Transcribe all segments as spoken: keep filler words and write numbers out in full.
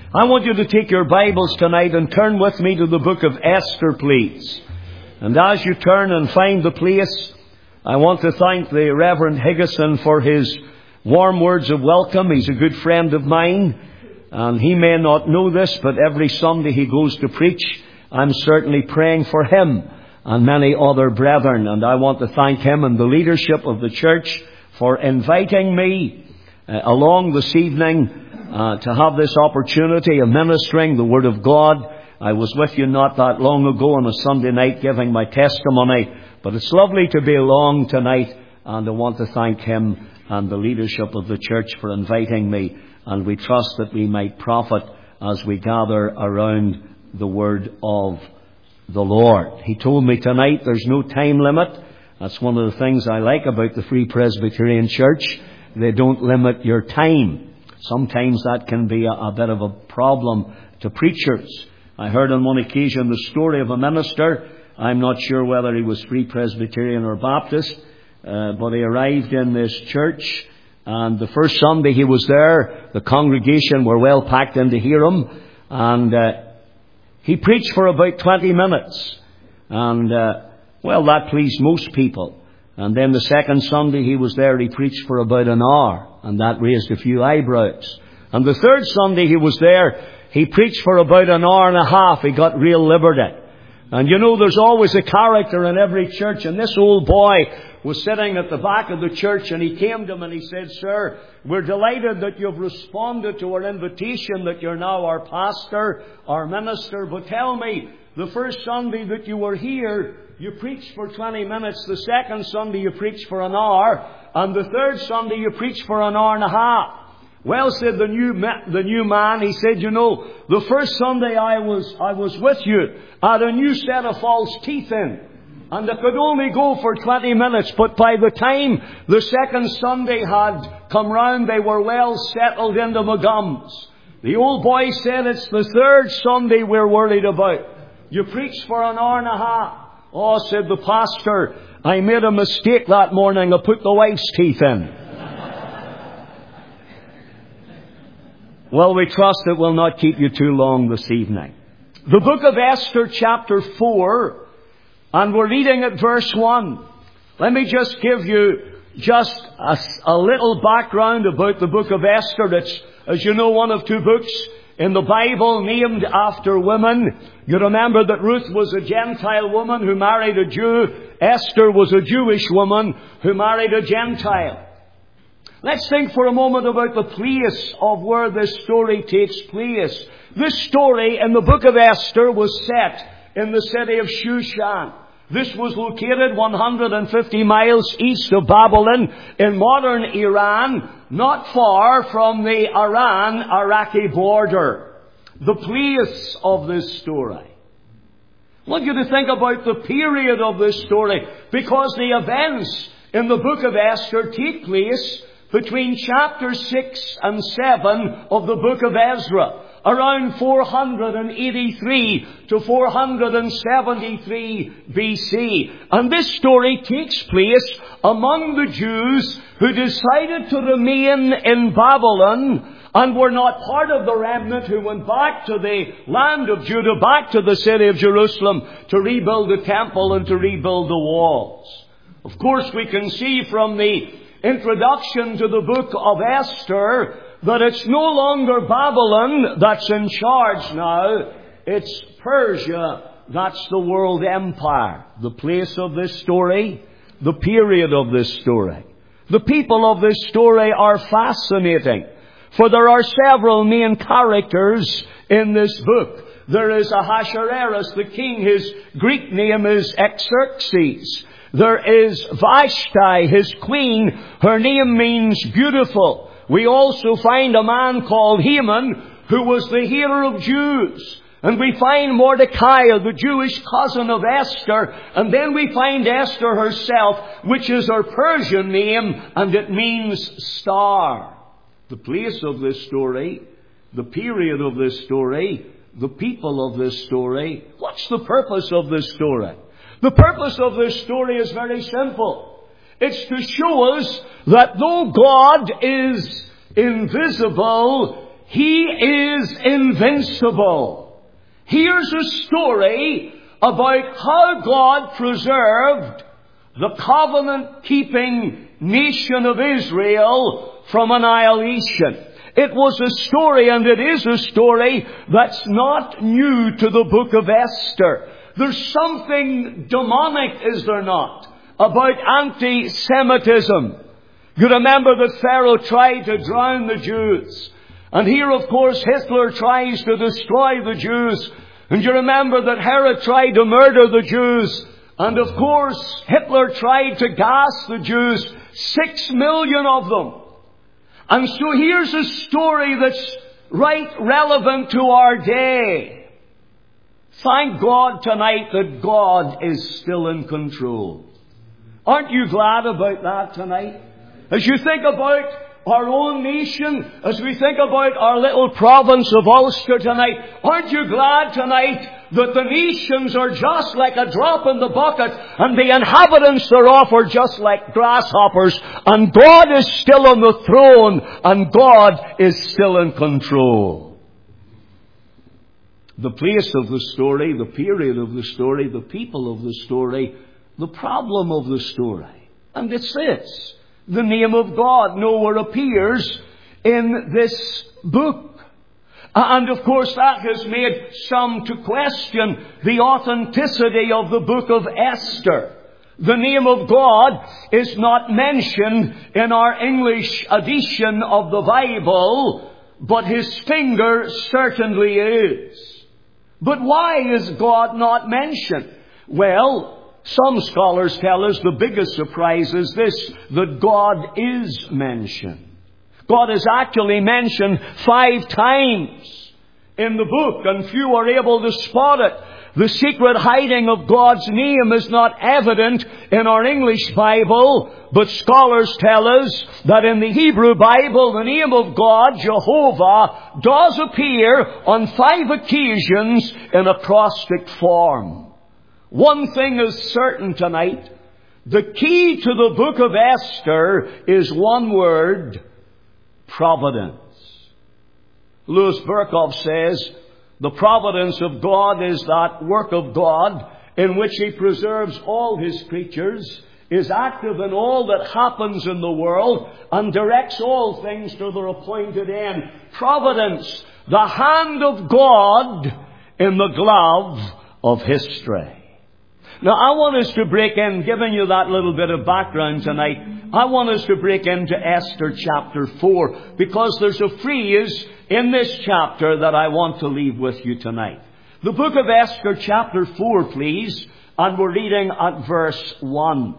I want you to take your Bibles tonight and turn with me to the book of Esther, please. And as you turn and find the place, I want to thank the Reverend Higgison for his warm words of welcome. He's a good friend of mine, and he may not know this, but every Sunday he goes to preach. I'm certainly praying for him and many other brethren, and I want to thank him and the leadership of the church for inviting me uh, along this evening uh, to have this opportunity of ministering the Word of God. I was with you not that long ago on a Sunday night giving my testimony, but it's lovely to be along tonight, and I want to thank him and the leadership of the church for inviting me, and we trust that we might profit as we gather around the Word of the Lord. He told me tonight there's no time limit. That's one of the things I like about the Free Presbyterian Church. They don't limit your time. Sometimes that can be a, a bit of a problem to preachers. I heard on one occasion the story of a minister. I'm not sure whether he was Free Presbyterian or Baptist, uh, but he arrived in this church, and the first Sunday he was there, the congregation were well packed in to hear him, and uh, he preached for about twenty minutes. And, uh, well, that pleased most people. And then the second Sunday he was there, he preached for about an hour, and that raised a few eyebrows. And the third Sunday he was there, he preached for about an hour and a half. He got real liberty. And you know, there's always a character in every church, and this old boy was sitting at the back of the church, and he came to him and he said, "Sir, we're delighted that you've responded to our invitation, that you're now our pastor, our minister, but tell me, the first Sunday that you were here, you preached for twenty minutes. The second Sunday you preached for an hour. And the third Sunday you preached for an hour and a half." "Well," said the new ma- the new man, he said, "you know, the first Sunday I was I was with you, I had a new set of false teeth in. And I could only go for twenty minutes. But by the time the second Sunday had come round, they were well settled into my gums." The old boy said, "It's the third Sunday we're worried about. You preached for an hour and a half." "Oh," said the pastor, "I made a mistake that morning. I put the wife's teeth in." Well, we trust it will not keep you too long this evening. The book of Esther, chapter four, and we're reading at verse one. Let me just give you just a, a little background about the book of Esther. It's, as you know, one of two books in the Bible named after women. You remember that Ruth was a Gentile woman who married a Jew. Esther was a Jewish woman who married a Gentile. Let's think for a moment about the place of where this story takes place. This story in the book of Esther was set in the city of Shushan. This was located one hundred fifty miles east of Babylon in modern Iran, not far from the Iran-Iraqi border. The place of this story. I want you to think about the period of this story, because the events in the book of Esther take place between chapter six and seven of the book of Ezra, around four hundred eighty-three to four hundred seventy-three B C. And this story takes place among the Jews who decided to remain in Babylon and were not part of the remnant who went back to the land of Judah, back to the city of Jerusalem to rebuild the temple and to rebuild the walls. Of course, we can see from the introduction to the book of Esther that it's no longer Babylon that's in charge now. It's Persia. That's the world empire. The place of this story, the period of this story. The people of this story are fascinating, for there are several main characters in this book. There is Ahasuerus, the king. His Greek name is Xerxes. There is Vashti, his queen. Her name means beautiful. We also find a man called Haman, who was the hater of Jews. And we find Mordecai, the Jewish cousin of Esther. And then we find Esther herself, which is her Persian name, and it means star. The place of this story, the period of this story, the people of this story. What's the purpose of this story? The purpose of this story is very simple. It's to show us that though God is invisible, He is invincible. Here's a story about how God preserved the covenant-keeping nation of Israel from annihilation. It was a story, and it is a story, that's not new to the book of Esther. There's something demonic, is there not, about anti-Semitism. You remember that Pharaoh tried to drown the Jews. And here, of course, Hitler tries to destroy the Jews. And you remember that Herod tried to murder the Jews. And of course, Hitler tried to gas the Jews. Six million of them. And so here's a story that's right relevant to our day. Thank God tonight that God is still in control. Aren't you glad about that tonight? As you think about our own nation, as we think about our little province of Ulster tonight, aren't you glad tonight that the nations are just like a drop in the bucket and the inhabitants thereof are just like grasshoppers, and God is still on the throne and God is still in control? The place of the story, the period of the story, the people of the story, the problem of the story. And it's this. The name of God nowhere appears in this book. And of course that has made some to question the authenticity of the book of Esther. The name of God is not mentioned in our English edition of the Bible, but His finger certainly is. But why is God not mentioned? Well, some scholars tell us the biggest surprise is this, that God is mentioned. God is actually mentioned five times in the book, and few are able to spot it. The secret hiding of God's name is not evident in our English Bible, but scholars tell us that in the Hebrew Bible, the name of God, Jehovah, does appear on five occasions in acrostic form. One thing is certain tonight. The key to the book of Esther is one word: providence. Louis Berkhoff says, the providence of God is that work of God in which He preserves all His creatures, is active in all that happens in the world, and directs all things to their appointed end. Providence, the hand of God in the glove of history. Now, I want us to break in, giving you that little bit of background tonight, I want us to break into Esther chapter four, because there's a phrase in this chapter that I want to leave with you tonight. The book of Esther chapter four, please, and we're reading at verse one.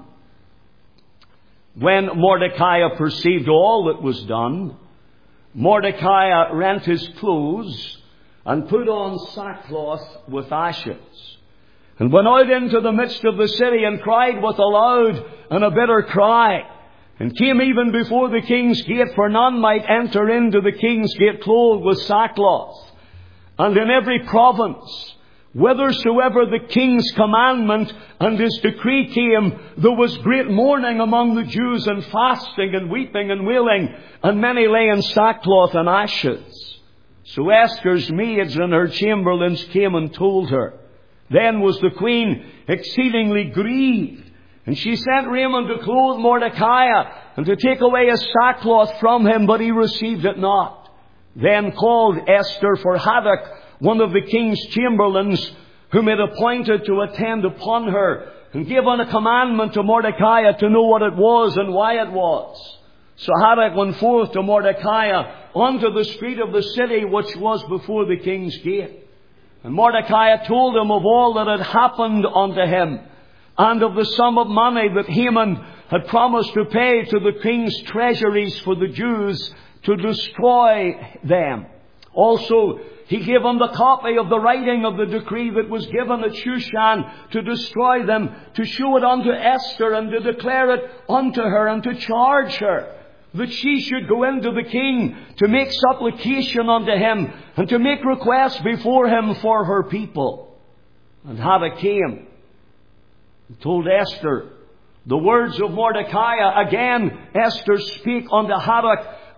When Mordecai perceived all that was done, Mordecai rent his clothes and put on sackcloth with ashes, and went out into the midst of the city and cried with a loud and a bitter cry, and came even before the king's gate, for none might enter into the king's gate clothed with sackcloth. And in every province, whithersoever the king's commandment and his decree came, there was great mourning among the Jews, and fasting and weeping and wailing, and many lay in sackcloth and ashes. So Esther's maids and her chamberlains came and told her. Then was the queen exceedingly grieved, and she sent Raymond to clothe Mordecai, and to take away his sackcloth from him, but he received it not. Then called Esther for Haddock, one of the king's chamberlains, whom had appointed to attend upon her, and gave on a commandment to Mordecai to know what it was and why it was. So Haddock went forth to Mordecai unto the street of the city which was before the king's gate. And Mordecai told him of all that had happened unto him, and of the sum of money that Haman had promised to pay to the king's treasuries for the Jews to destroy them. Also, he gave him the copy of the writing of the decree that was given at Shushan to destroy them, to show it unto Esther, and to declare it unto her, and to charge her that she should go into the king to make supplication unto him, and to make request before him for her people. And Haddock came and told Esther the words of Mordecai. Again Esther spake unto Haddock,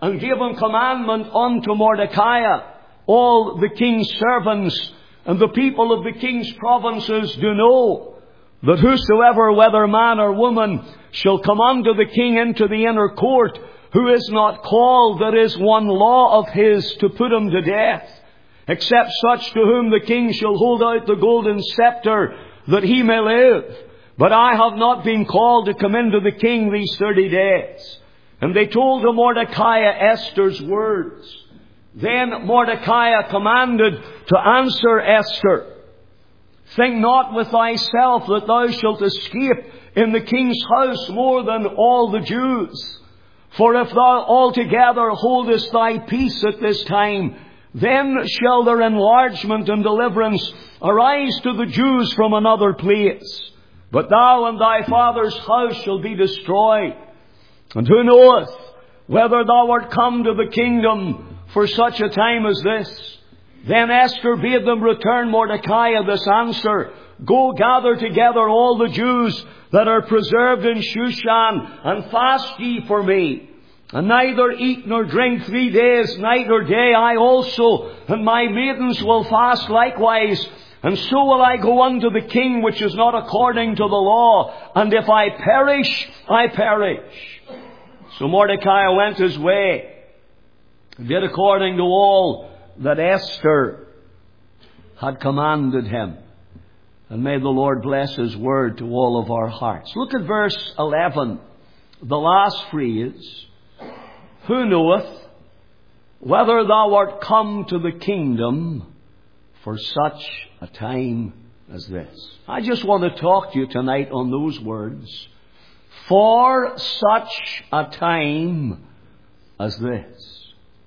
and gave a commandment unto Mordecai. All the king's servants and the people of the king's provinces do know that whosoever, whether man or woman, shall come unto the king into the inner court, who is not called, there is one law of his to put him to death, except such to whom the king shall hold out the golden scepter, that he may live. But I have not been called to come into the king these thirty days. And they told to Mordecai Esther's words. Then Mordecai commanded to answer Esther, think not with thyself that thou shalt escape in the king's house more than all the Jews. For if thou altogether holdest thy peace at this time, then shall their enlargement and deliverance arise to the Jews from another place. But thou and thy father's house shall be destroyed. And who knoweth whether thou art come to the kingdom for such a time as this? Then Esther bade them return Mordecai this answer, go gather together all the Jews that are preserved in Shushan, and fast ye for me. And neither eat nor drink three days, night or day. I also and my maidens will fast likewise. And so will I go unto the king, which is not according to the law. And if I perish, I perish. So Mordecai went his way, and did according to all that Esther had commanded him. And may the Lord bless His word to all of our hearts. Look at verse eleven, the last phrase. Who knoweth whether thou art come to the kingdom for such a time as this? I just want to talk to you tonight on those words. For such a time as this.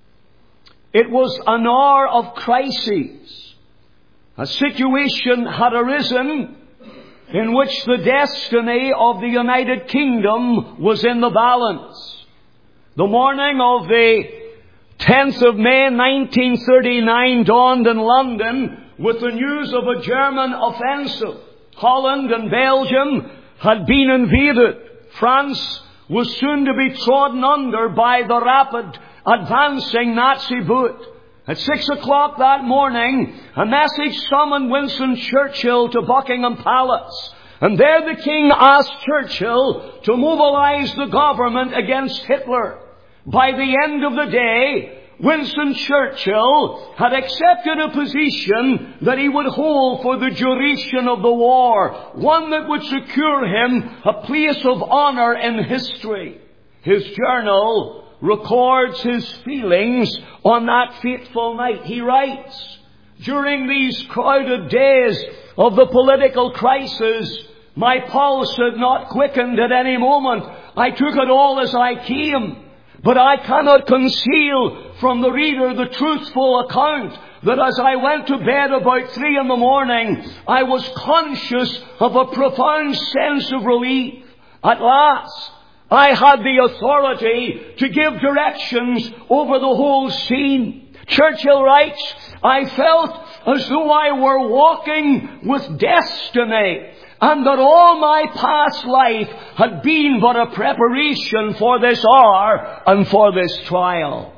It was an hour of crisis. A situation had arisen in which the destiny of the United Kingdom was in the balance. The morning of the tenth of May nineteen thirty-nine dawned in London with the news of a German offensive. Holland and Belgium had been invaded. France was soon to be trodden under by the rapid advancing Nazi boot. At six o'clock that morning, a message summoned Winston Churchill to Buckingham Palace. And there the King asked Churchill to mobilize the government against Hitler. By the end of the day, Winston Churchill had accepted a position that he would hold for the duration of the war, one that would secure him a place of honor in history. His journal records his feelings on that fateful night. He writes, during these crowded days of the political crisis, my pulse had not quickened at any moment. I took it all as I came. But I cannot conceal from the reader the truthful account that as I went to bed about three in the morning, I was conscious of a profound sense of relief. At last, I had the authority to give directions over the whole scene. Churchill writes, I felt as though I were walking with destiny, and that all my past life had been but a preparation for this hour and for this trial.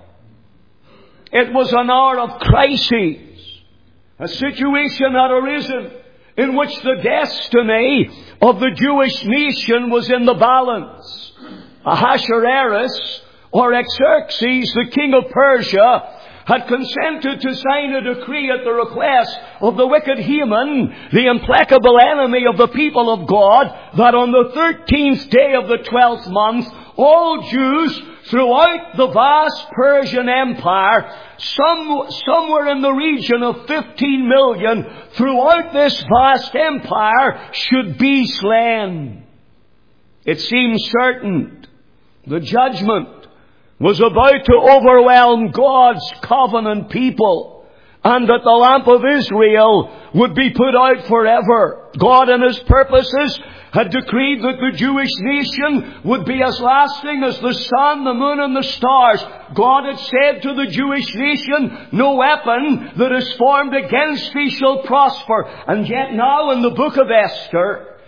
It was an hour of crisis. A situation had arisen in which the destiny of the Jewish nation was in the balance. Ahasuerus, or Xerxes, the king of Persia, had consented to sign a decree at the request of the wicked Haman, the implacable enemy of the people of God, that on the thirteenth day of the twelfth month, all Jews throughout the vast Persian Empire, some, somewhere in the region of fifteen million, throughout this vast empire, should be slain. It seems certain the judgment was about to overwhelm God's covenant people, and that the lamp of Israel would be put out forever. God in His purposes had decreed that the Jewish nation would be as lasting as the sun, the moon, and the stars. God had said to the Jewish nation, no weapon that is formed against thee shall prosper. And yet now in the book of Esther,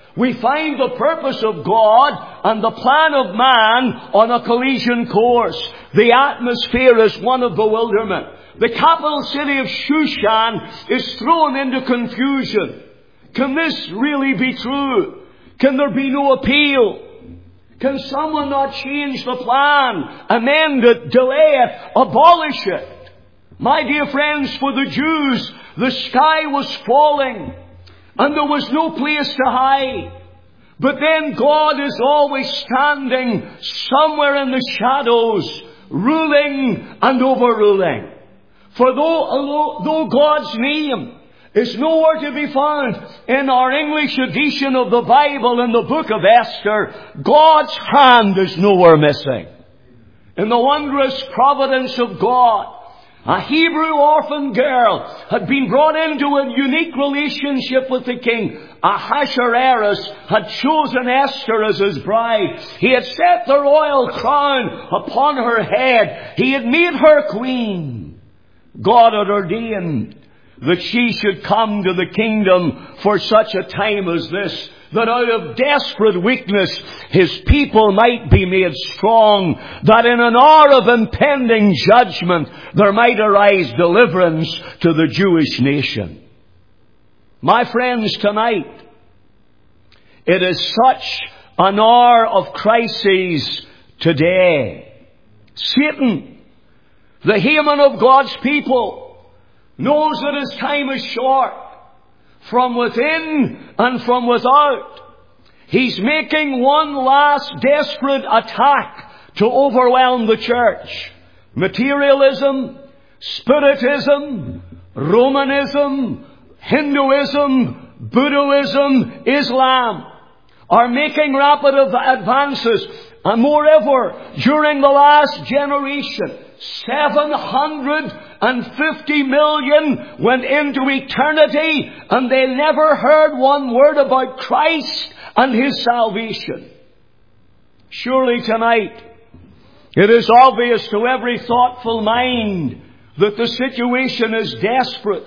we find the purpose of God and the plan of man on a collision course. The atmosphere is one of bewilderment. The capital city of Shushan is thrown into confusion. Can this really be true? Can there be no appeal? Can someone not change the plan, amend it, delay it, abolish it? My dear friends, for the Jews, the sky was falling and there was no place to hide. But then God is always standing somewhere in the shadows, ruling and overruling. For though, though God's name is nowhere to be found in our English edition of the Bible in the book of Esther, God's hand is nowhere missing. In the wondrous providence of God, a Hebrew orphan girl had been brought into a unique relationship with the king. Ahasuerus had chosen Esther as his bride. He had set the royal crown upon her head. He had made her queen. God had ordained that she should come to the kingdom for such a time as this, that out of desperate weakness His people might be made strong, that in an hour of impending judgment there might arise deliverance to the Jewish nation. My friends, tonight, it is such an hour of crises today. Satan, the Haman of God's people, knows that his time is short. From within and from without, he's making one last desperate attack to overwhelm the church. Materialism, Spiritism, Romanism, Hinduism, Buddhism, Islam are making rapid advances. And moreover, during the last generation, seven hundred fifty million went into eternity and they never heard one word about Christ and His salvation. Surely tonight, it is obvious to every thoughtful mind that the situation is desperate.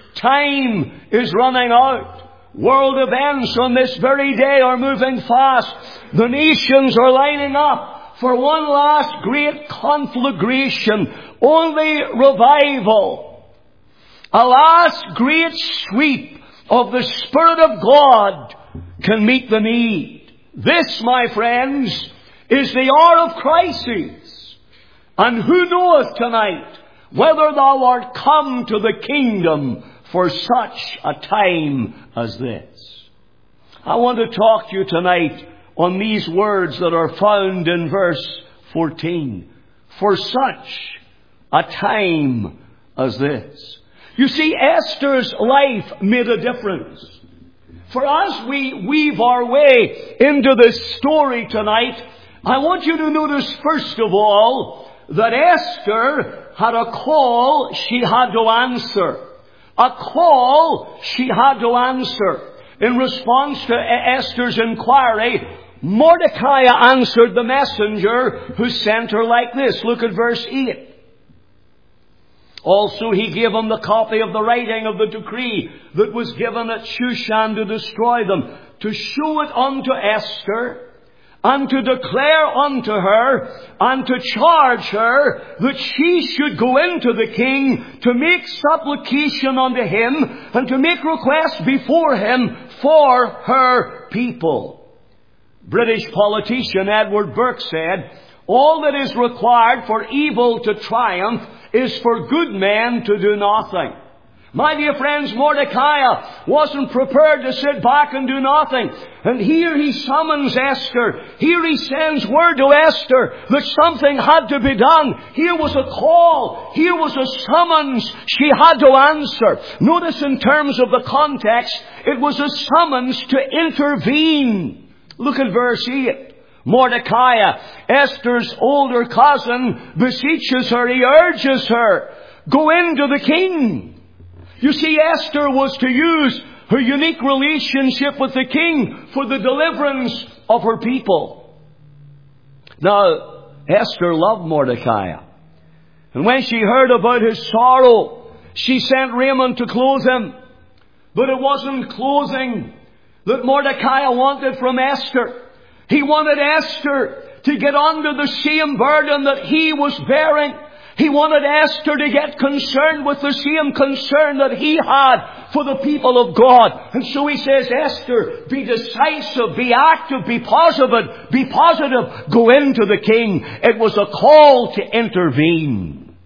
Time is running out. World events on this very day are moving fast. The nations are lining up for one last great conflagration. Only revival, a last great sweep of the Spirit of God can meet the need. This, my friends, is the hour of crises. And who knoweth tonight whether thou art come to the kingdom for such a time as this? I want to talk to you tonight on these words that are found in verse fourteen. For such a time as this. You see, Esther's life made a difference. For as we weave our way into this story tonight, I want you to notice first of all that Esther had a call she had to answer. A call she had to answer. In response to Esther's inquiry, Mordecai answered the messenger who sent her like this. Look at verse eight. Also he gave him the copy of the writing of the decree that was given at Shushan to destroy them, to show it unto Esther, and to declare unto her, and to charge her that she should go into the king to make supplication unto him, and to make request before him for her people. British politician Edward Burke said, all that is required for evil to triumph is for good men to do nothing. My dear friends, Mordecai wasn't prepared to sit back and do nothing. And here he summons Esther. Here he sends word to Esther that something had to be done. Here was a call. Here was a summons she had to answer. Notice in terms of the context, it was a summons to intervene. Look at verse eight. Mordecai, Esther's older cousin, beseeches her, he urges her, go into the king. You see, Esther was to use her unique relationship with the king for the deliverance of her people. Now, Esther loved Mordecai. And when she heard about his sorrow, she sent raiment to clothe him. But it wasn't clothing that Mordecai wanted from Esther. He wanted Esther to get under the same burden that he was bearing. He wanted Esther to get concerned with the same concern that he had for the people of God. And so he says, Esther, be decisive, be active, be positive, be positive. Go into the king. It was a call to intervene.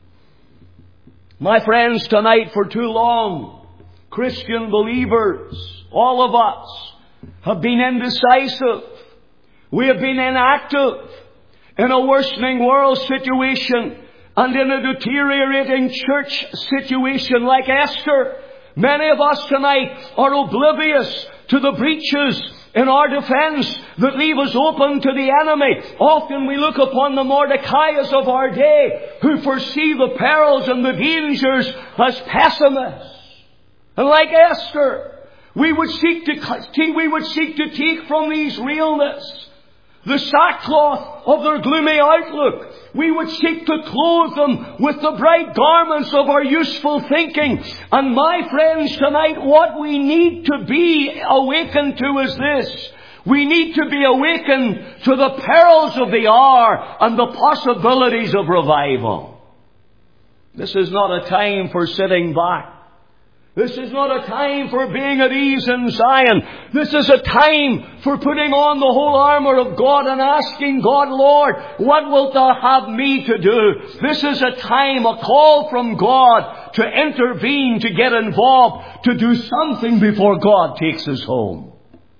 My friends, tonight for too long, Christian believers, all of us, have been indecisive. We have been inactive in a worsening world situation and in a deteriorating church situation like Esther. Many of us tonight are oblivious to the breaches in our defense that leave us open to the enemy. Often we look upon the Mordecai's of our day who foresee the perils and the dangers as pessimists. And like Esther, we would seek to, we would seek to take from these realness the sackcloth of their gloomy outlook. We would seek to clothe them with the bright garments of our useful thinking. And my friends, tonight what we need to be awakened to is this. We need to be awakened to the perils of the hour and the possibilities of revival. This is not a time for sitting back. This is not a time for being at ease in Zion. This is a time for putting on the whole armour of God and asking God, Lord, what wilt thou have me to do? This is a time, a call from God to intervene, to get involved, to do something before God takes us home.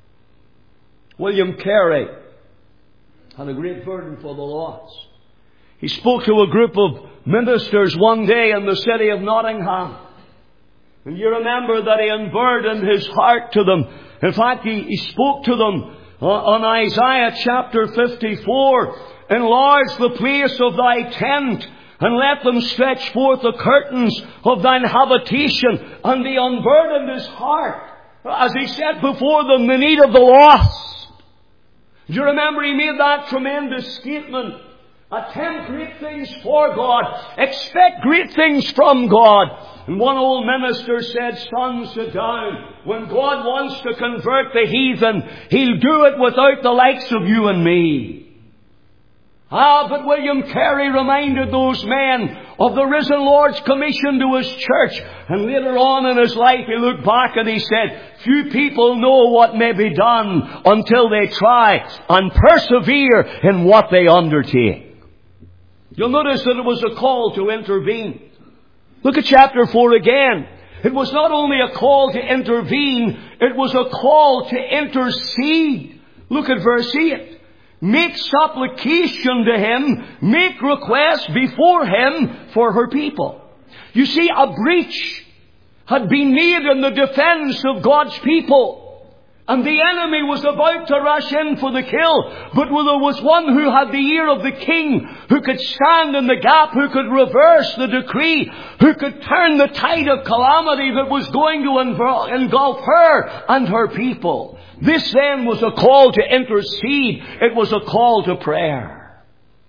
William Carey had a great burden for the lost. He spoke to a group of ministers one day in the city of Nottingham. And you remember that he unburdened his heart to them. In fact, he, he spoke to them on Isaiah chapter fifty-four. Enlarge the place of thy tent, and let them stretch forth the curtains of thine habitation. And he unburdened his heart as he set before them the need of the lost. Do you remember he made that tremendous statement? Attempt great things for God. Expect great things from God. And one old minister said, son, sit down. When God wants to convert the heathen, He'll do it without the likes of you and me. Ah, but William Carey reminded those men of the risen Lord's commission to His church. And later on in his life, he looked back and he said, few people know what may be done until they try and persevere in what they undertake. You'll notice that it was a call to intervene. Look at chapter four again. It was not only a call to intervene, it was a call to intercede. Look at verse eight. Make supplication to Him, make request before Him for her people. You see, a breach had been made in the defense of God's people. And the enemy was about to rush in for the kill. But there was one who had the ear of the king, who could stand in the gap, who could reverse the decree, who could turn the tide of calamity that was going to engulf her and her people. This then was a call to intercede. It was a call to prayer.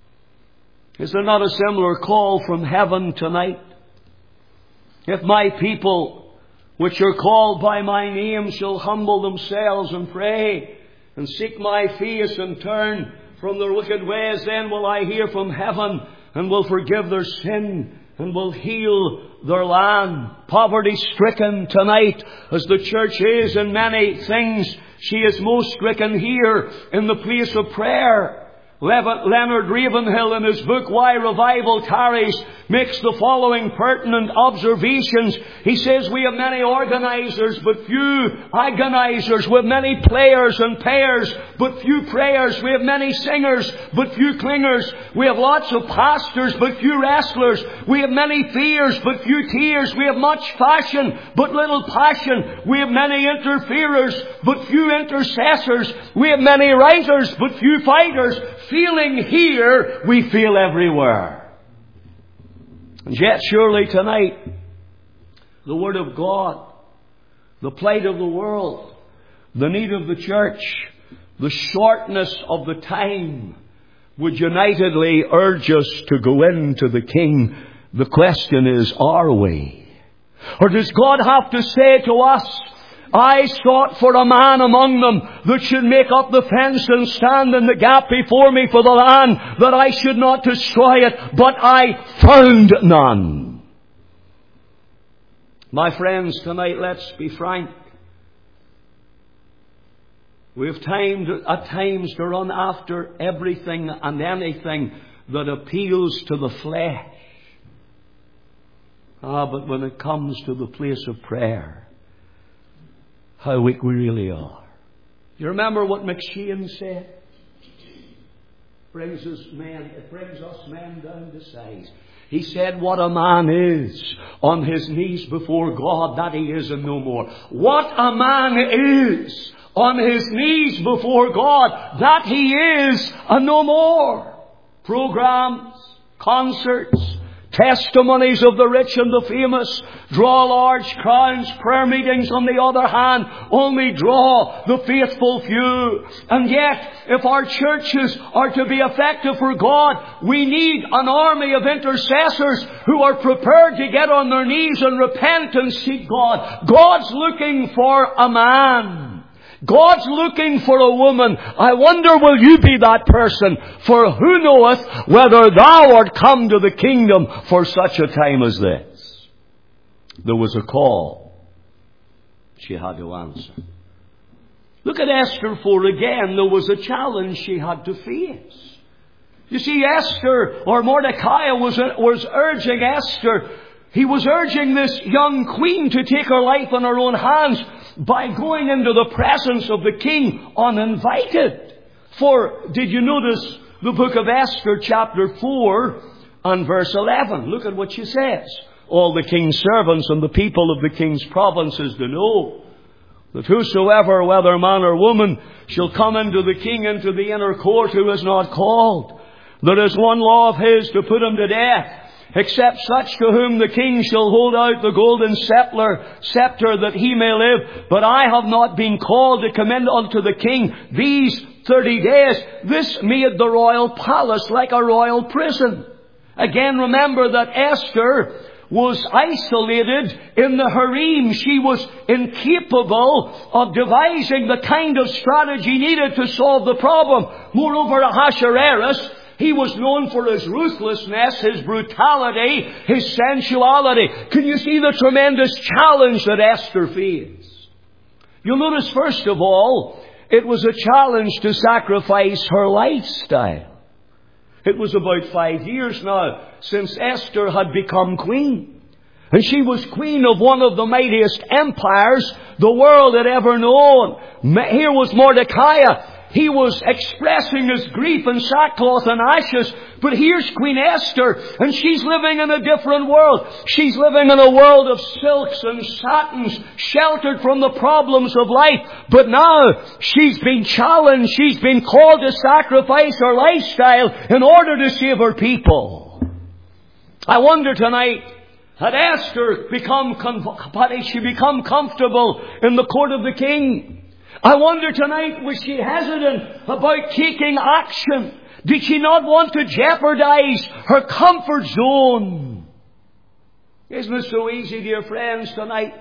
Is there not a similar call from heaven tonight? If my people, which are called by my name, shall humble themselves and pray and seek my face and turn from their wicked ways, then will I hear from heaven and will forgive their sin and will heal their land. Poverty stricken tonight, as the church is in many things, she is most stricken here in the place of prayer. Leonard Ravenhill, in his book Why Revival Tarries, makes the following pertinent observations. He says, we have many organizers but few agonizers. We have many players and payers but few prayers. We have many singers but few clingers. We have lots of pastors but few wrestlers. We have many fears but few tears. We have much fashion but little passion. We have many interferers but few intercessors. We have many writers but few fighters. Feeling here, we feel everywhere. And yet surely tonight, the Word of God, the plight of the world, the need of the church, the shortness of the time would unitedly urge us to go into the King. The question is, are we? Or does God have to say to us, I sought for a man among them that should make up the fence and stand in the gap before me for the land, that I should not destroy it, but I found none. My friends, tonight let's be frank. We have time to, at times to run after everything and anything that appeals to the flesh. Ah, but when it comes to the place of prayer, how weak we really are. You remember what McShane said? Brings us men, it brings us men down to size. He said, what a man is on his knees before God, that he is and no more. What a man is on his knees before God, that he is and no more. Programs, concerts, testimonies of the rich and the famous draw large crowds. Prayer meetings, on the other hand, only draw the faithful few. And yet, if our churches are to be effective for God, we need an army of intercessors who are prepared to get on their knees and repent and seek God. God's looking for a man. God's looking for a woman. I wonder, will you be that person? For who knoweth whether thou art come to the kingdom for such a time as this? There was a call. She had to answer. Look at Esther four again. There was a challenge she had to face. You see, Esther, or Mordecai, was, was urging Esther. He was urging this young queen to take her life in her own hands by going into the presence of the king uninvited. For, did you notice the book of Esther, chapter four and verse eleven? Look at what she says. All the king's servants and the people of the king's provinces do know that whosoever, whether man or woman, shall come into the king into the inner court who is not called, there is one law of his to put him to death, except such to whom the king shall hold out the golden scepter, scepter that he may live. But I have not been called to come in unto the king these thirty days. This made the royal palace like a royal prison. Again, remember that Esther was isolated in the harem. She was incapable of devising the kind of strategy needed to solve the problem. Moreover, Ahasuerus, he was known for his ruthlessness, his brutality, his sensuality. Can you see the tremendous challenge that Esther faced? You'll notice, first of all, it was a challenge to sacrifice her lifestyle. It was about five years now since Esther had become queen. And she was queen of one of the mightiest empires the world had ever known. Here was Mordecai. He was expressing his grief in sackcloth and ashes. But here's Queen Esther, and she's living in a different world. She's living in a world of silks and satins, sheltered from the problems of life. But now she's been challenged. She's been called to sacrifice her lifestyle in order to save her people. I wonder tonight, had Esther become, had she become comfortable in the court of the king? I wonder tonight, was she hesitant about taking action? Did she not want to jeopardize her comfort zone? Isn't it so easy, dear friends, tonight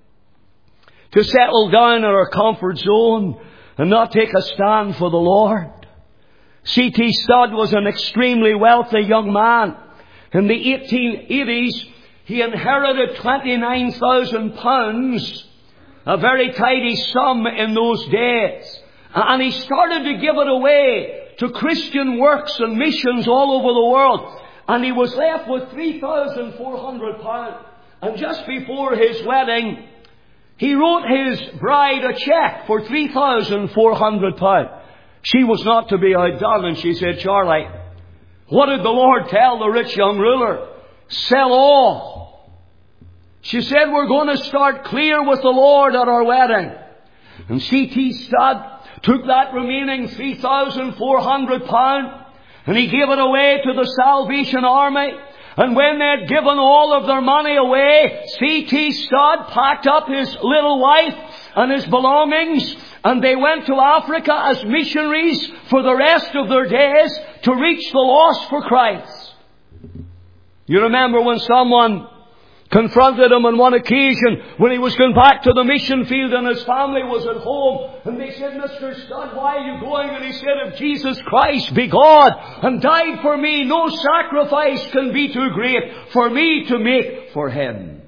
to settle down in our comfort zone and not take a stand for the Lord? C T Studd was an extremely wealthy young man. In the eighteen eighties, he inherited twenty-nine thousand pounds. A very tidy sum in those days. And he started to give it away to Christian works and missions all over the world. And he was left with three thousand four hundred pounds. And just before his wedding, he wrote his bride a cheque for three thousand four hundred pounds. She was not to be outdone, and she said, Charlie, what did the Lord tell the rich young ruler? Sell all. She said, we're going to start clear with the Lord at our wedding. And C T Studd took that remaining three thousand four hundred pounds and he gave it away to the Salvation Army. And when they had given all of their money away, C T Studd packed up his little wife and his belongings, and they went to Africa as missionaries for the rest of their days to reach the lost for Christ. You remember when someone confronted him on one occasion when he was going back to the mission field and his family was at home. And they said, Mister Studd, why are you going? And he said, if Jesus Christ be God and died for me, no sacrifice can be too great for me to make for Him.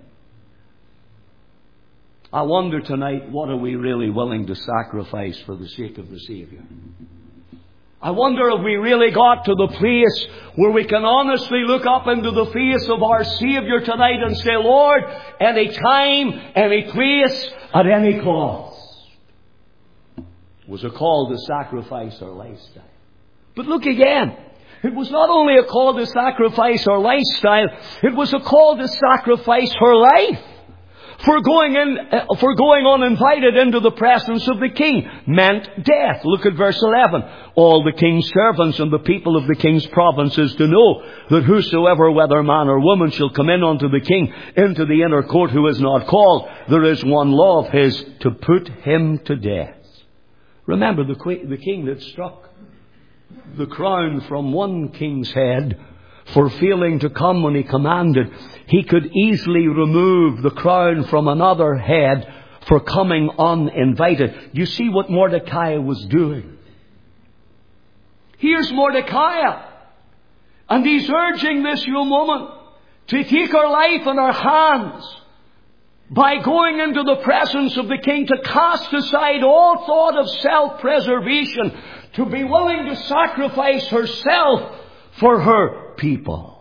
I wonder tonight, what are we really willing to sacrifice for the sake of the Savior? I wonder if we really got to the place where we can honestly look up into the face of our Savior tonight and say, Lord, any time, any place, at any cost. It was a call to sacrifice our lifestyle. But look again. It was not only a call to sacrifice her lifestyle, it was a call to sacrifice her life. For going in, uh, for going uninvited into the presence of the king meant death. Look at verse eleven. All the king's servants and the people of the king's provinces to know that whosoever, whether man or woman, shall come in unto the king into the inner court who is not called, there is one law of his, to put him to death. Remember the, the king that struck the crown from one king's head for failing to come when he commanded. He could easily remove the crown from another head for coming uninvited. You see what Mordecai was doing. Here's Mordecai, and he's urging this young woman to take her life in her hands by going into the presence of the king, to cast aside all thought of self-preservation, to be willing to sacrifice herself for her people.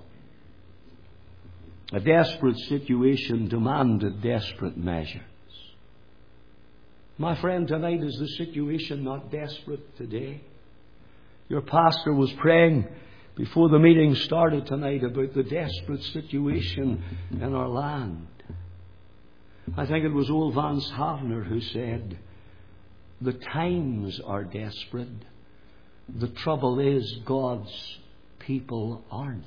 A desperate situation demanded desperate measures. My friend, tonight, is the situation not desperate today? Your pastor was praying before the meeting started tonight about the desperate situation in our land. I think it was old Vance Havner who said, the times are desperate. The trouble is God's people aren't.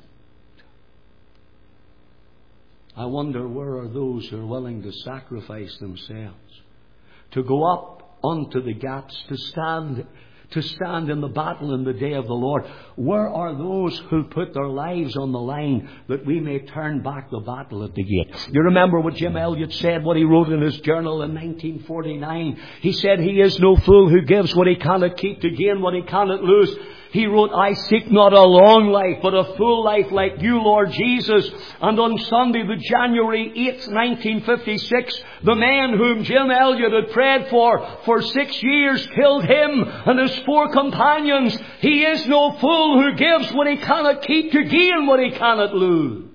I wonder, where are those who are willing to sacrifice themselves, to go up onto the gaps, to stand, to stand in the battle in the day of the Lord? Where are those who put their lives on the line that we may turn back the battle at the gate? You remember what Jim Elliot said, what he wrote in his journal in nineteen forty-nine. He said, he is no fool who gives what he cannot keep to gain what he cannot lose. He wrote, I seek not a long life, but a full life like you, Lord Jesus. And on Sunday, the January eighth, nineteen fifty-six, the man whom Jim Elliot had prayed for for six years killed him and his four companions. He is no fool who gives what he cannot keep to gain what he cannot lose.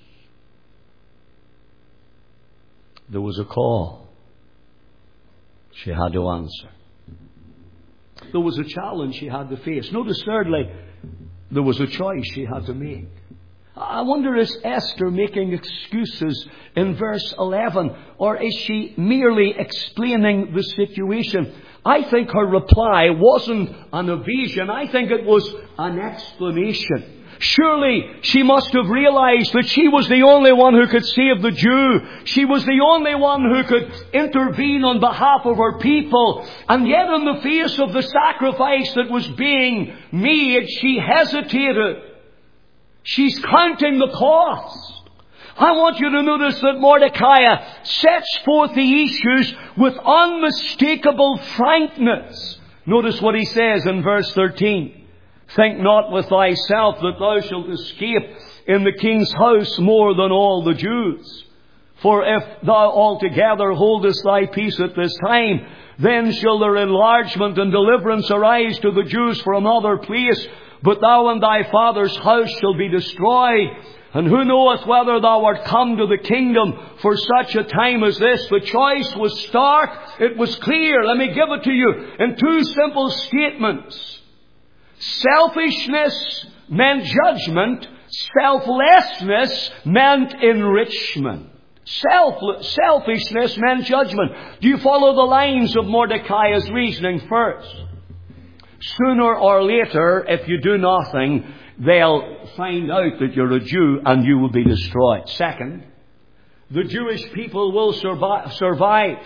There was a call she had to answer. There was a challenge she had to face. Notice thirdly, there was a choice she had to make. I wonder, is Esther making excuses in verse eleven, or is she merely explaining the situation? I think her reply wasn't an evasion. I think it was an explanation. Surely she must have realized that she was the only one who could save the Jew. She was the only one who could intervene on behalf of her people. And yet, in the face of the sacrifice that was being made, she hesitated. She's counting the cost. I want you to notice that Mordecai sets forth the issues with unmistakable frankness. Notice what he says in verse thirteen. Think not with thyself that thou shalt escape in the king's house more than all the Jews. For if thou altogether holdest thy peace at this time, then shall their enlargement and deliverance arise to the Jews from another place. But thou and thy father's house shall be destroyed. And who knoweth whether thou art come to the kingdom for such a time as this? The choice was stark. It was clear. Let me give it to you in two simple statements. Selfishness meant judgment. Selflessness meant enrichment. Self, selfishness meant judgment. Do you follow the lines of Mordecai's reasoning first? Sooner or later, if you do nothing, they'll find out that you're a Jew and you will be destroyed. Second, the Jewish people will survive.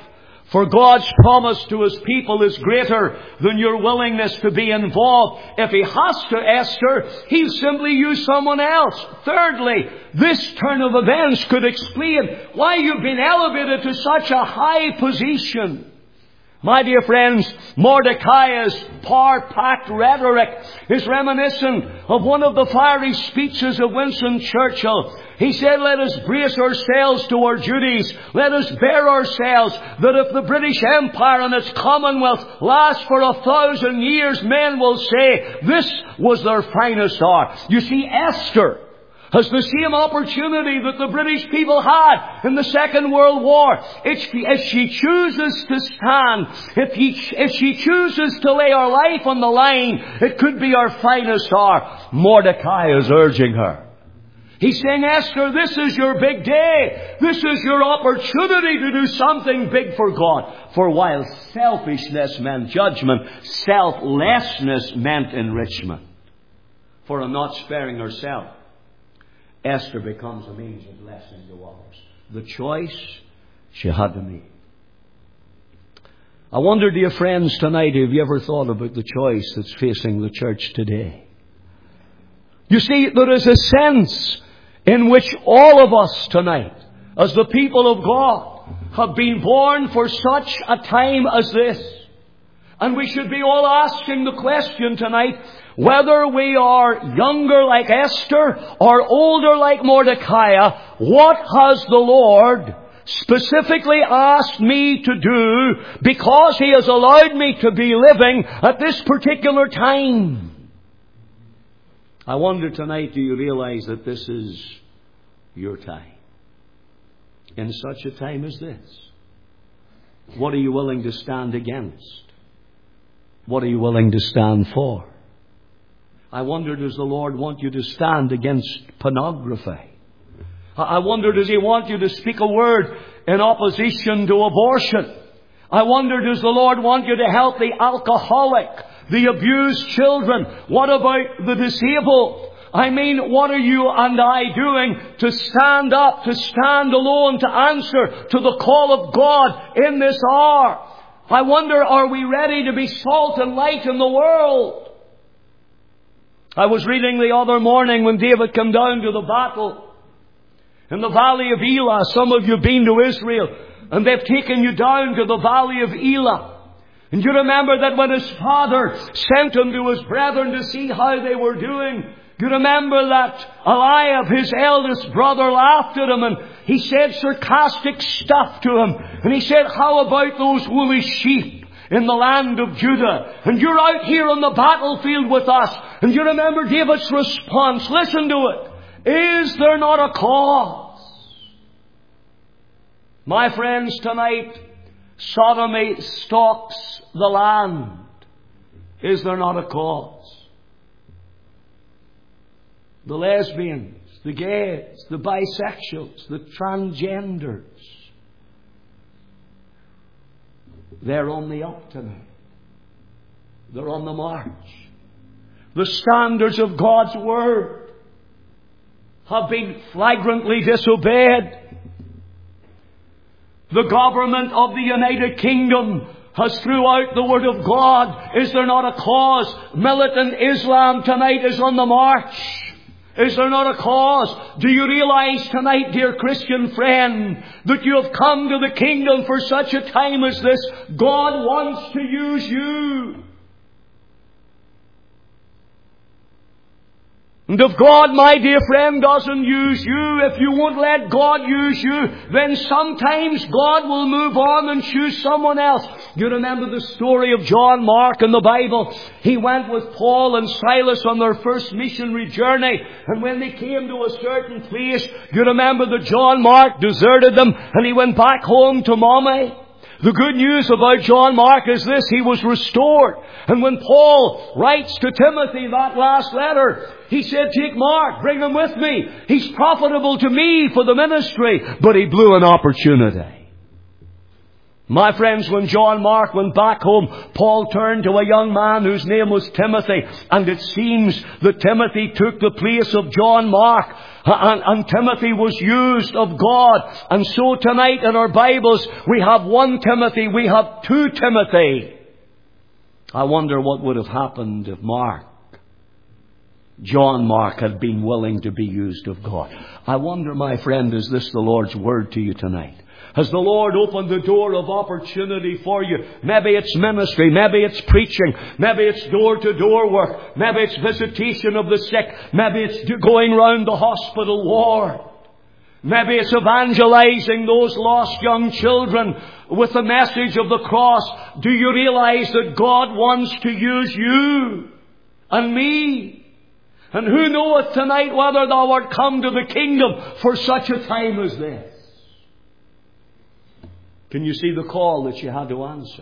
For God's promise to His people is greater than your willingness to be involved. If He has to, Esther, He'll simply use someone else. Thirdly, this turn of events could explain why you've been elevated to such a high position. My dear friends, Mordecai's power-packed rhetoric is reminiscent of one of the fiery speeches of Winston Churchill. He said, let us brace ourselves to our duties. Let us bear ourselves that if the British Empire and its Commonwealth last for a thousand years, men will say this was their finest hour. You see, Esther has the same opportunity that the British people had in the Second World War. If she, if she chooses to stand, if, he, if she chooses to lay her life on the line, it could be her finest hour. Mordecai is urging her. He's saying, Esther, this is your big day. This is your opportunity to do something big for God. For while selfishness meant judgment, selflessness meant enrichment. For in not sparing herself, Esther becomes a means of blessing to others. The choice she had to make. I wonder, dear friends, tonight, have you ever thought about the choice that's facing the church today? You see, there is a sense in which all of us tonight, as the people of God, have been born for such a time as this. And we should be all asking the question tonight, whether we are younger like Esther or older like Mordecai, what has the Lord specifically asked me to do because He has allowed me to be living at this particular time? I wonder tonight, do you realize that this is your time? In such a time as this, what are you willing to stand against? What are you willing to stand for? I wonder, does the Lord want you to stand against pornography? I wonder, does He want you to speak a word in opposition to abortion? I wonder, does the Lord want you to help the alcoholic, the abused children? What about the disabled? I mean, what are you and I doing to stand up, to stand alone, to answer to the call of God in this hour? I wonder, are we ready to be salt and light in the world? I was reading the other morning when David came down to the battle in the valley of Elah. Some of you have been to Israel and they've taken you down to the valley of Elah. And you remember that when his father sent him to his brethren to see how they were doing, you remember that Eliab, his eldest brother, laughed at him and he said sarcastic stuff to him. And he said, how about those woolly sheep in the land of Judah? And you're out here on the battlefield with us. And you remember David's response. Listen to it. Is there not a cause? My friends, tonight, sodomy stalks the land. Is there not a cause? The lesbians, the gays, the bisexuals, the transgenders, they're on the up tonight. They're on the march. The standards of God's Word have been flagrantly disobeyed. The government of the United Kingdom has threw out the Word of God. Is there not a cause? Militant Islam tonight is on the march. Is there not a cause? Do you realize tonight, dear Christian friend, that you have come to the kingdom for such a time as this? God wants to use you. And if God, my dear friend, doesn't use you, if you won't let God use you, then sometimes God will move on and choose someone else. You remember the story of John Mark in the Bible? He went with Paul and Silas on their first missionary journey. And when they came to a certain place, you remember that John Mark deserted them and he went back home to Mommy. The good news about John Mark is this: he was restored. And when Paul writes to Timothy that last letter, he said, take Mark, bring him with me. He's profitable to me for the ministry. But he blew an opportunity. My friends, when John Mark went back home, Paul turned to a young man whose name was Timothy. And it seems that Timothy took the place of John Mark. And, and Timothy was used of God. And so tonight in our Bibles, we have one Timothy, we have two Timothy. I wonder what would have happened if Mark, John Mark, had been willing to be used of God. I wonder, my friend, is this the Lord's word to you tonight? Has the Lord opened the door of opportunity for you? Maybe it's ministry, maybe it's preaching, maybe it's door-to-door work, maybe it's visitation of the sick, maybe it's going round the hospital ward. Maybe it's evangelizing those lost young children with the message of the cross. Do you realize that God wants to use you and me? And who knoweth tonight whether thou art come to the kingdom for such a time as this? Can you see the call that you had to answer?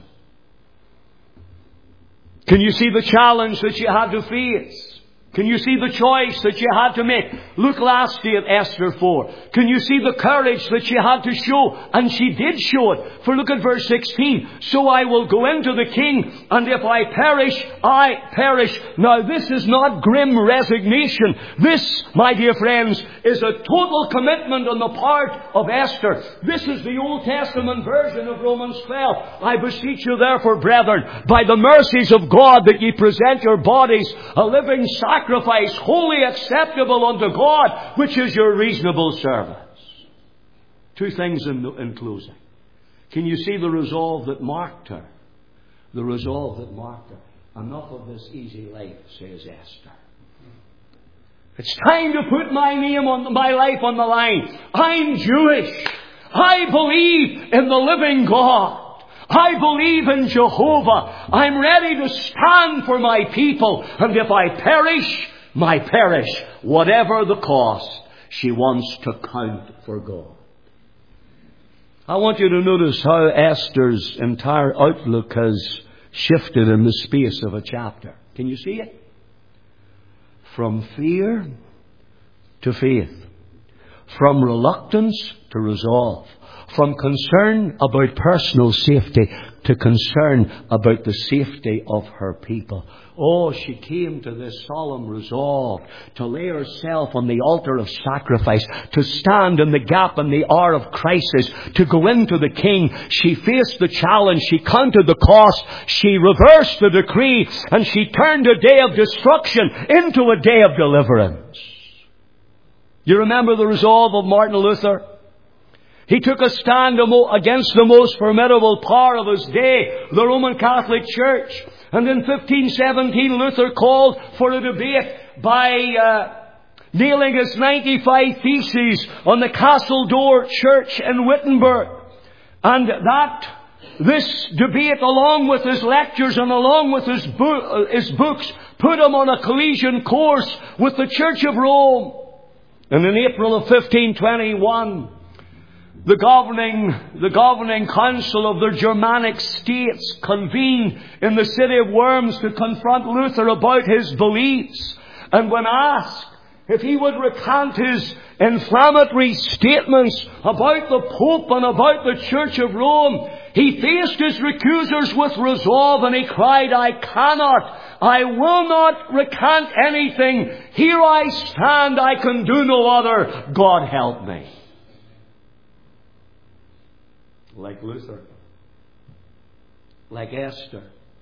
Can you see the challenge that you had to face? Can you see the choice that you had to make? Look lastly at Esther four. Can you see the courage that she had to show? And she did show it. For look at verse sixteen. So I will go into the king, and if I perish, I perish. Now this is not grim resignation. This, my dear friends, is a total commitment on the part of Esther. This is the Old Testament version of Romans twelve. I beseech you therefore, brethren, by the mercies of God, that ye present your bodies a living sacrifice, Sacrifice wholly acceptable unto God, which is your reasonable service. Two things in, in closing. Can you see the resolve that marked her? The resolve that marked her. Enough of this easy life, says Esther. It's time to put my name on my life on the line. I'm Jewish. I believe in the living God. I believe in Jehovah. I'm ready to stand for my people. And if I perish, my perish. Whatever the cost, she wants to count for God. I want you to notice how Esther's entire outlook has shifted in the space of a chapter. Can you see it? From fear to faith. From reluctance to resolve. From concern about personal safety to concern about the safety of her people. Oh, she came to this solemn resolve to lay herself on the altar of sacrifice, to stand in the gap in the hour of crisis, to go into the king. She faced the challenge. She counted the cost. She reversed the decree, and she turned a day of destruction into a day of deliverance. You remember the resolve of Martin Luther? He took a stand against the most formidable power of his day, the Roman Catholic Church. And in fifteen seventeen, Luther called for a debate by uh, nailing his ninety-five Theses on the Castle Door Church in Wittenberg. And that, this debate, along with his lectures and along with his, bo- his books, put him on a collision course with the Church of Rome. And in April of fifteen twenty-one, The governing, the governing council of the Germanic states convened in the city of Worms to confront Luther about his beliefs. And when asked if he would recant his inflammatory statements about the Pope and about the Church of Rome, he faced his recusers with resolve, and he cried, I cannot, I will not recant anything. Here I stand, I can do no other. God help me. Like Luther, like Esther,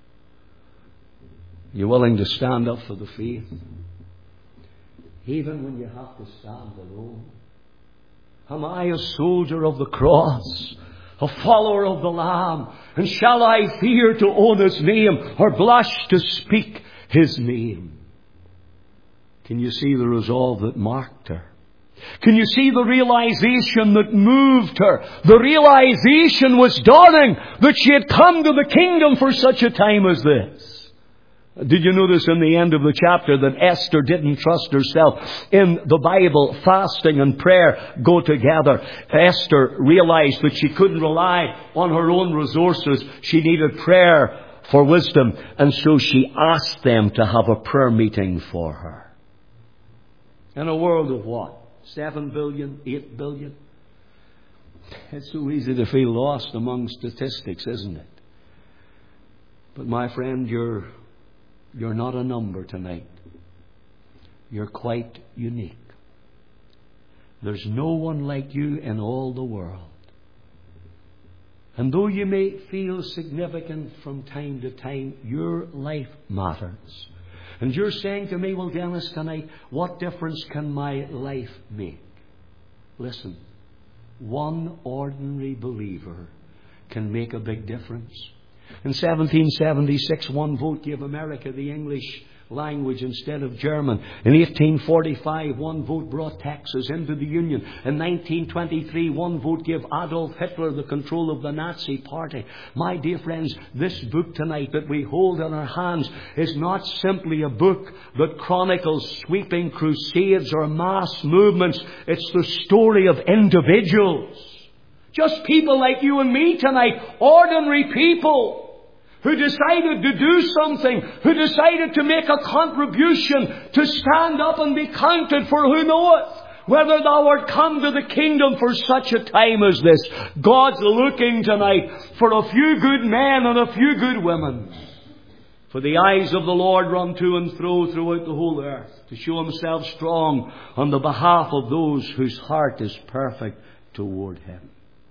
you're willing to stand up for the faith, even when you have to stand alone. Am I a soldier of the cross, a follower of the Lamb? And shall I fear to own His name, or blush to speak His name? Can you see the resolve that marked her? Can you see the realization that moved her? The realization was dawning that she had come to the kingdom for such a time as this. Did you notice in the end of the chapter that Esther didn't trust herself? In the Bible, fasting and prayer go together. Esther realized that she couldn't rely on her own resources. She needed prayer for wisdom. And so she asked them to have a prayer meeting for her. In a world of what? Seven billion, eight billion. It's so easy to feel lost among statistics, isn't it? But my friend, you're, you're not a number tonight. You're quite unique. There's no one like you in all the world. And though you may feel significant from time to time, your life matters. And you're saying to me, well, Dennis, tonight, what difference can my life make? Listen, one ordinary believer can make a big difference. In seventeen seventy-six, one vote gave America the English language instead of German. In eighteen forty-five, one vote brought Texas into the Union. In nineteen twenty-three, one vote gave Adolf Hitler the control of the Nazi Party. My dear friends, this book tonight that we hold in our hands is not simply a book that chronicles sweeping crusades or mass movements. It's the story of individuals. Just people like you and me tonight. Ordinary people who decided to do something, who decided to make a contribution, to stand up and be counted for who knoweth whether thou art come to the kingdom for such a time as this. God's looking tonight for a few good men and a few good women. For the eyes of the Lord run to and fro throughout the whole earth, to show Himself strong on the behalf of those whose heart is perfect toward Him.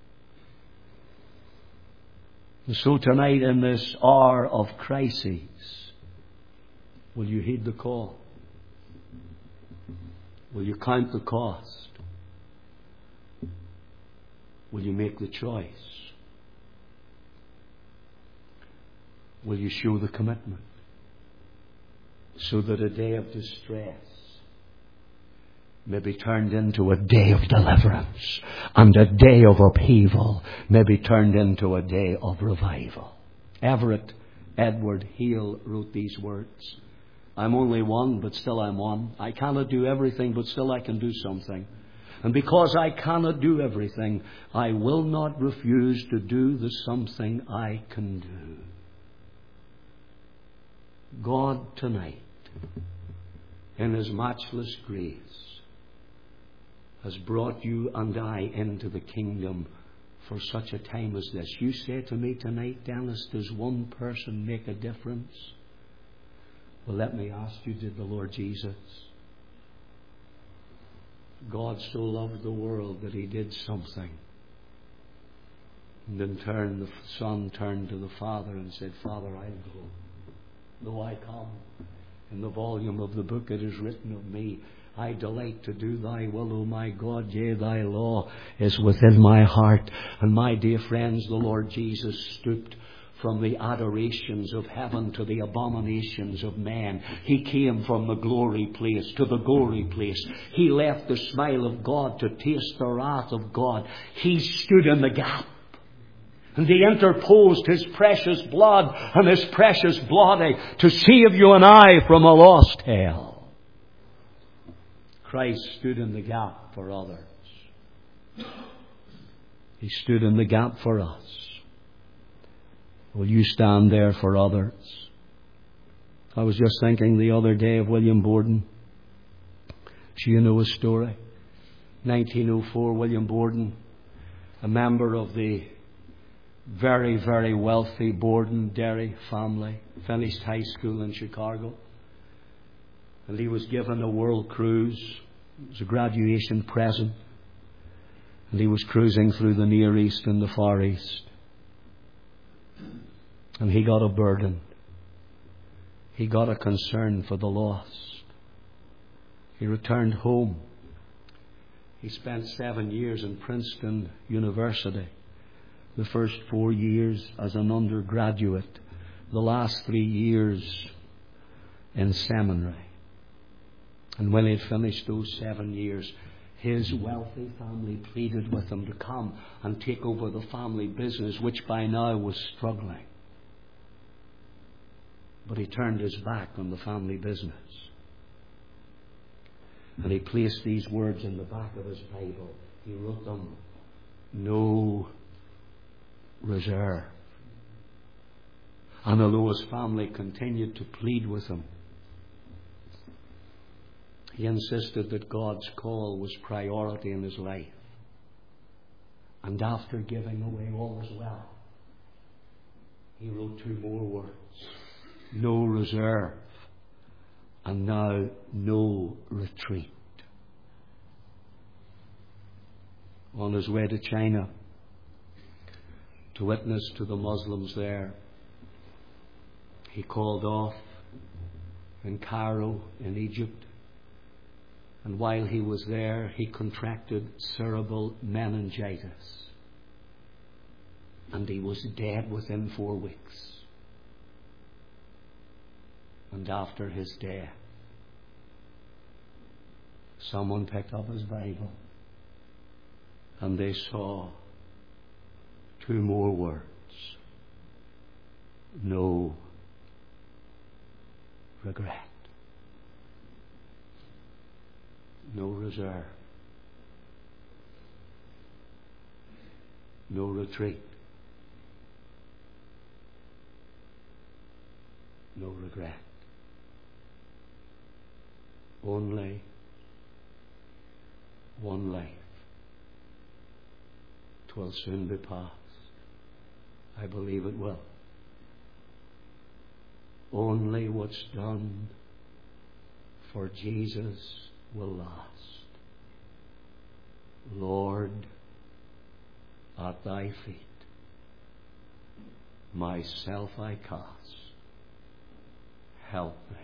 And so tonight, in this hour of crises, will you heed the call? Will you count the cost? Will you make the choice? Will you show the commitment? So that a day of distress may be turned into a day of deliverance, and a day of upheaval may be turned into a day of revival. Everett Edward Hale wrote these words. I'm only one, but still I'm one. I cannot do everything, but still I can do something. And because I cannot do everything, I will not refuse to do the something I can do. God tonight, in His matchless grace, has brought you and I into the kingdom for such a time as this. You say to me tonight, Dennis, does one person make a difference? Well, let me ask you, did the Lord Jesus? God so loved the world that He did something. And in turn, the Son turned to the Father and said, Father, I'll go. Though I come, in the volume of the book it is written of me, I delight to do Thy will, O my God, yea, Thy law is within my heart. And my dear friends, the Lord Jesus stooped from the adorations of heaven to the abominations of man. He came from the glory place to the gory place. He left the smile of God to taste the wrath of God. He stood in the gap. And He interposed His precious blood and His precious body to save you and I from a lost hell. Christ stood in the gap for others. He stood in the gap for us. Will you stand there for others? I was just thinking the other day of William Borden. Do you know his story? nineteen oh four, William Borden, a member of the very, very wealthy Borden Derry family, finished high school in Chicago. And he was given a world cruise. It was a graduation present. And he was cruising through the Near East and the Far East. And he got a burden. He got a concern for the lost. He returned home. He spent seven years in Princeton University. The first four years as an undergraduate. The last three years in seminary. And when he had finished those seven years, his wealthy family pleaded with him to come and take over the family business, which by now was struggling. But he turned his back on the family business. And he placed these words in the back of his Bible. He wrote them, no reserve. And although his family continued to plead with him, he insisted that God's call was priority in his life. And after giving away all his wealth, he wrote two more words. No reserve. And now no retreat. On his way to China to witness to the Muslims there, he called off in Cairo in Egypt. And while he was there, he contracted cerebral meningitis. And he was dead within four weeks. And after his death, someone picked up his Bible and they saw two more words. No regret. No reserve. No retreat. No regret. Only one life. 'Twill soon be past. I believe it will. Only what's done for Jesus will last. Lord, at thy feet myself I cast. Help me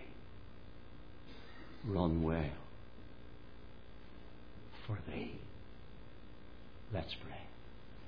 run well for thee. Let's pray.